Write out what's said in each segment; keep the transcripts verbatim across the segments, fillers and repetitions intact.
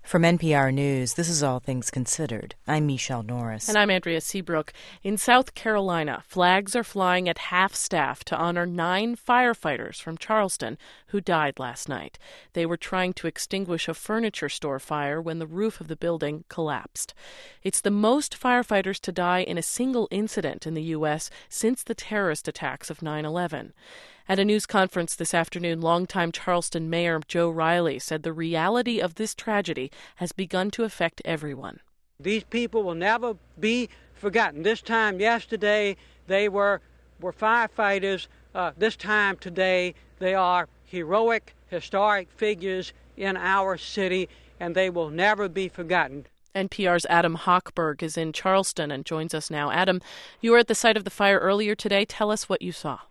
From N P R News, this is All Things Considered. I'm Michelle Norris. And I'm Andrea Seabrook. In South Carolina, flags are flying at half-staff to honor nine firefighters from Charleston who died last night. They were trying to extinguish a furniture store fire when the roof of the building collapsed. It's the most firefighters to die in a single incident in the U S since the terrorist attacks of nine eleven. At a news conference this afternoon, longtime Charleston Mayor Joe Riley said the reality of this tragedy has begun to affect everyone. These people will never be forgotten. This time yesterday, they were, were firefighters. Uh, this time today, they are heroic, historic figures in our city, and they will never be forgotten. N P R's Adam Hochberg is in Charleston and joins us now. Adam, you were at the site of the fire earlier today. Tell us what you saw.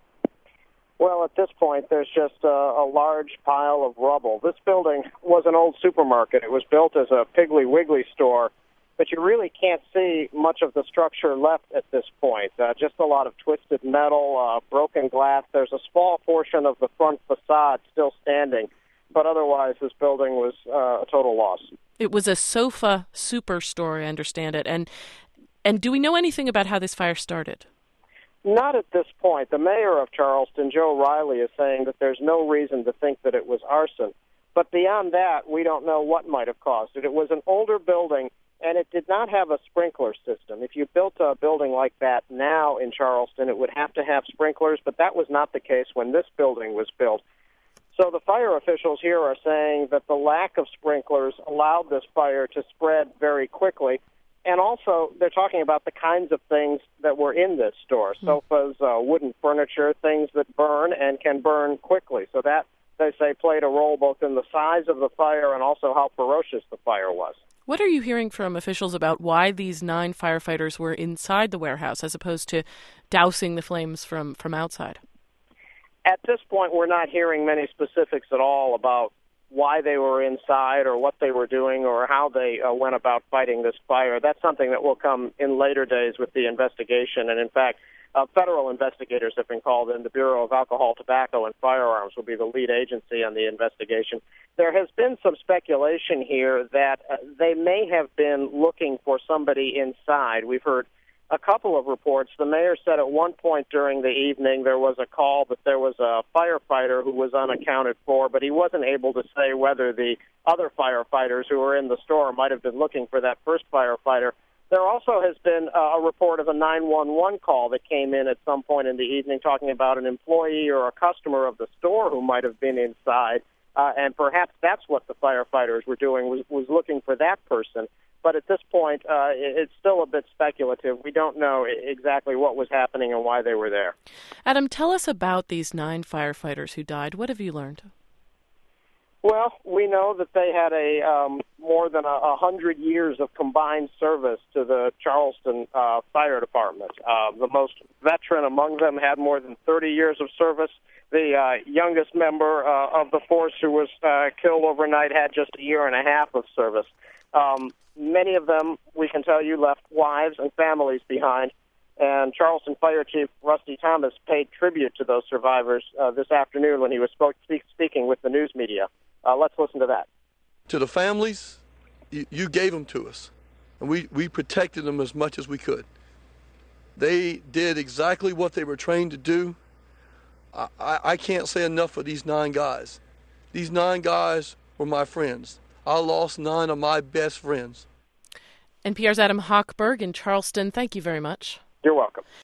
Well, at this point, there's just a, a large pile of rubble. This building was an old supermarket. It was built as a Piggly Wiggly store, but you really can't see much of the structure left at this point. Uh, just a lot of twisted metal, uh, broken glass. There's a small portion of the front facade still standing, but otherwise this building was uh, a total loss. It was a sofa superstore, I understand it. And, and do we know anything about how this fire started? Not at this point. The mayor of Charleston, Joe Riley, is saying that there's no reason to think that it was arson. But beyond that, we don't know what might have caused it. It was an older building, and it did not have a sprinkler system. If you built a building like that now in Charleston, it would have to have sprinklers, but that was not the case when this building was built. So the fire officials here are saying that the lack of sprinklers allowed this fire to spread very quickly. And also, they're talking about the kinds of things that were in this store, sofas, uh, wooden furniture, things that burn and can burn quickly. So that, they say, played a role both in the size of the fire and also how ferocious the fire was. What are you hearing from officials about why these nine firefighters were inside the warehouse as opposed to dousing the flames from, from outside? At this point, we're not hearing many specifics at all about why they were inside or what they were doing or how they uh, went about fighting this fire. That's something that will come in later days with the investigation. And in fact, uh, federal investigators have been called in. The Bureau of Alcohol, Tobacco, and Firearms will be the lead agency on the investigation. There has been some speculation here that uh, they may have been looking for somebody inside. We've heard a couple of reports. The mayor said at one point during the evening there was a call that there was a firefighter who was unaccounted for, but he wasn't able to say whether the other firefighters who were in the store might have been looking for that first firefighter. There also has been a report of a nine one one call that came in at some point in the evening talking about an employee or a customer of the store who might have been inside, uh, and perhaps that's what the firefighters were doing, was, was looking for that person. But at this point, uh, it's still a bit speculative. We don't know exactly what was happening and why they were there. Adam, tell us about these nine firefighters who died. What have you learned? Well, we know that they had a um, more than a, a hundred years of combined service to the Charleston uh, Fire Department. Uh, the most veteran among them had more than thirty years of service. The uh, youngest member uh, of the force who was uh, killed overnight had just a year and a half of service. Um, many of them, we can tell you, left wives and families behind. And Charleston Fire Chief Rusty Thomas paid tribute to those survivors uh, this afternoon when he was spoke, speak, speaking with the news media. Uh, let's listen to that. To the families, you, you gave them to us, and we, we protected them as much as we could. They did exactly what they were trained to do. I, I, I can't say enough for these nine guys. These nine guys were my friends. I lost nine of my best friends. N P R's Adam Hochberg in Charleston, thank you very much. You're welcome.